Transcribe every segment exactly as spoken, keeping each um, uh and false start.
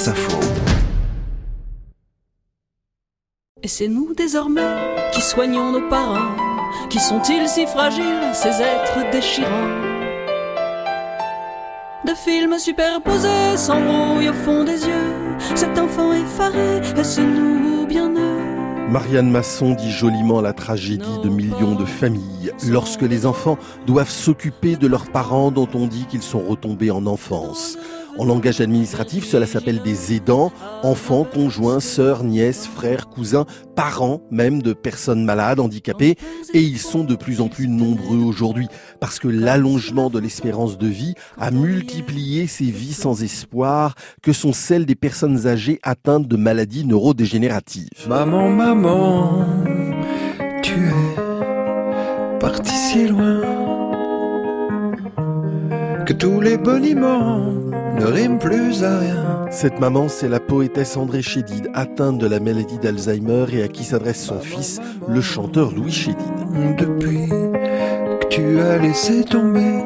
France Info. Et c'est nous désormais qui soignons nos parents. Qui sont-ils si fragiles, ces êtres déchirants? De films superposés s'embrouillent au fond des yeux. Cet enfant effaré, est-ce nous ou bien eux? Marianne Masson dit joliment la tragédie de millions de familles lorsque les enfants doivent s'occuper de leurs parents dont on dit qu'ils sont retombés en enfance. En langage administratif, cela s'appelle des aidants, enfants, conjoints, sœurs, nièces, frères, cousins, parents même de personnes malades, handicapées. Et ils sont de plus en plus nombreux aujourd'hui parce que l'allongement de l'espérance de vie a multiplié ces vies sans espoir que sont celles des personnes âgées atteintes de maladies neurodégénératives. Maman, maman, tu es partie si loin que tous les boniments ne rime plus à rien. Cette maman, c'est la poétesse André Chédid, atteinte de la maladie d'Alzheimer et à qui s'adresse son fils, le chanteur Louis Chédid. Depuis que tu as laissé tomber,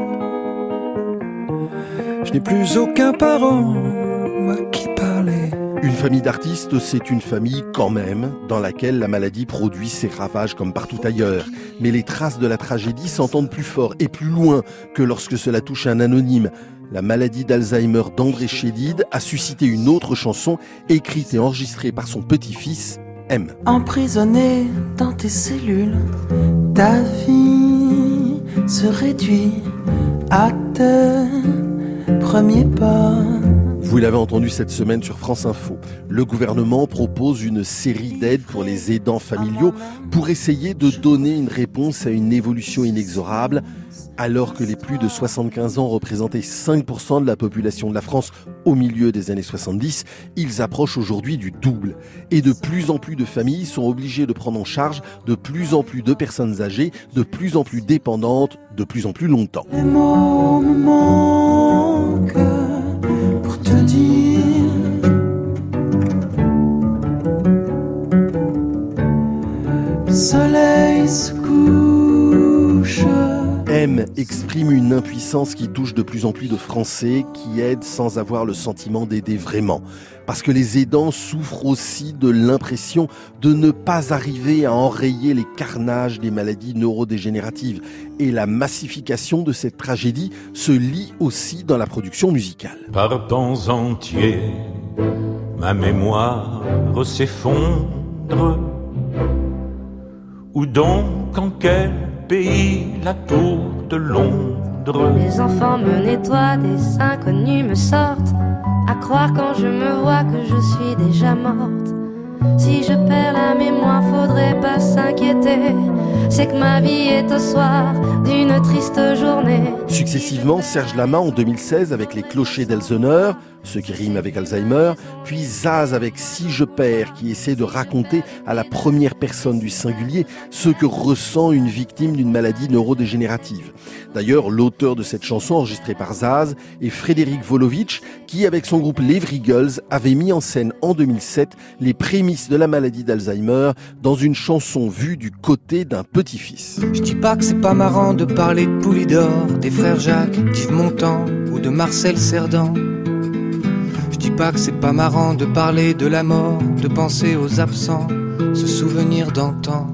je n'ai plus aucun parent à qui parler. Une famille d'artistes, c'est une famille quand même, dans laquelle la maladie produit ses ravages comme partout ailleurs. Mais les traces de la tragédie s'entendent plus fort et plus loin que lorsque cela touche un anonyme. La maladie d'Alzheimer d'André Chédid a suscité une autre chanson écrite et enregistrée par son petit-fils, M. Emprisonné dans tes cellules, ta vie se réduit à tes premiers pas. Vous l'avez entendu cette semaine sur France Info. Le gouvernement propose une série d'aides pour les aidants familiaux pour essayer de donner une réponse à une évolution inexorable. Alors que les plus de soixante-quinze ans représentaient cinq pour cent de la population de la France au milieu des années soixante-dix, ils approchent aujourd'hui du double. Et de plus en plus de familles sont obligées de prendre en charge de plus en plus de personnes âgées, de plus en plus dépendantes, de plus en plus longtemps. Les mots me manquent pour te dire le soleil se couche. M exprime une impuissance qui touche de plus en plus de Français qui aident sans avoir le sentiment d'aider vraiment. Parce que les aidants souffrent aussi de l'impression de ne pas arriver à enrayer les carnages des maladies neurodégénératives. Et la massification de cette tragédie se lit aussi dans la production musicale. Par pans entiers, ma mémoire s'effondre. Où donc, en quel pays, la tour de Londres? Les enfants me nettoient, des inconnus me sortent, à croire quand je me vois que je suis déjà morte. Si je perds la mémoire, faudrait pas s'inquiéter, c'est que ma vie est au soir d'une triste journée. Successivement, Serge Lama en deux mille seize avec Les Clochers d'Elseneur, ce qui rime avec Alzheimer, puis Zaz avec Si je perds, qui essaie de raconter à la première personne du singulier ce que ressent une victime d'une maladie neurodégénérative. D'ailleurs, l'auteur de cette chanson enregistrée par Zaz est Frédéric Volovitch, qui avec son groupe Les Vrigals avait mis en scène en deux mille sept les prémices de la maladie d'Alzheimer dans une chanson vue du côté d'un petit-fils. Je dis pas que c'est pas marrant de parler de Poulidor, des frères Jacques, d'Yves Montand ou de Marcel Cerdan. Je dis pas que c'est pas marrant de parler de la mort, de penser aux absents, se souvenir d'antan.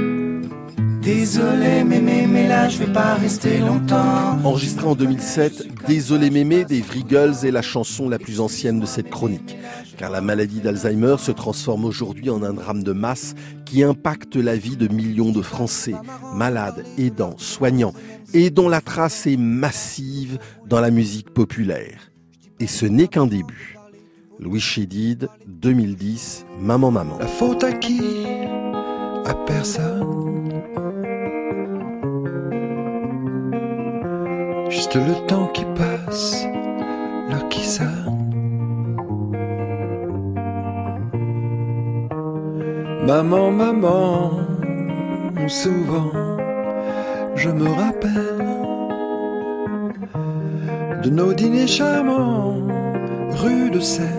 Désolé mémé, mais là je vais pas rester longtemps. Enregistré en deux mille sept, Désolé mémé des Vrigals est la chanson la plus ancienne de cette chronique. Car la maladie d'Alzheimer se transforme aujourd'hui en un drame de masse qui impacte la vie de millions de Français, malades, aidants, soignants, et dont la trace est massive dans la musique populaire. Et ce n'est qu'un début. Louis Chédid, deux mille dix, Maman Maman. La faute à qui? À personne. Juste le temps qui passe, l'heure qui sonne. Maman, maman, souvent je me rappelle de nos dîners charmants, rue de Seine.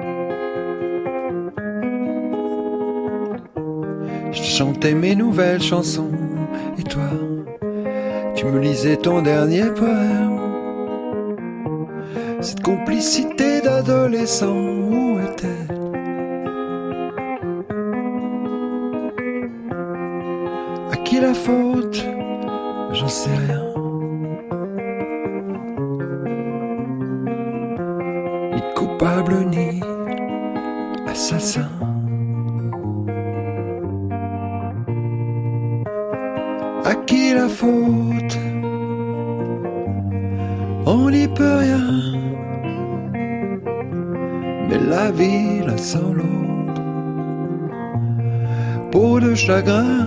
Je chantais mes nouvelles chansons, et toi, tu me lisais ton dernier poème. Cette complicité d'adolescent, où est-elle? À qui la faute? J'en sais rien. Ni coupable ni assassin. À qui la faute? On n'y peut rien. Mais la vie l'un sans l'autre. Peau de chagrin.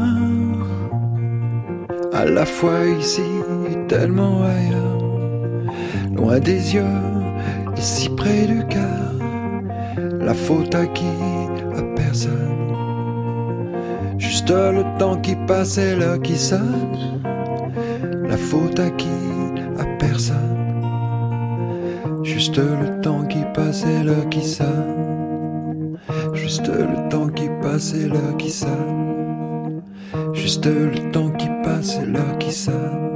À la fois ici et tellement ailleurs. Loin des yeux et si près du cœur. La faute à qui? À personne. Juste le temps qui passe et l'heure qui sonne. La faute à qui? À personne. Juste le temps qui passe et l'heure qui sonne. Juste le temps qui passe et l'heure qui sonne. Juste le temps qui passe et l'heure qui sonne.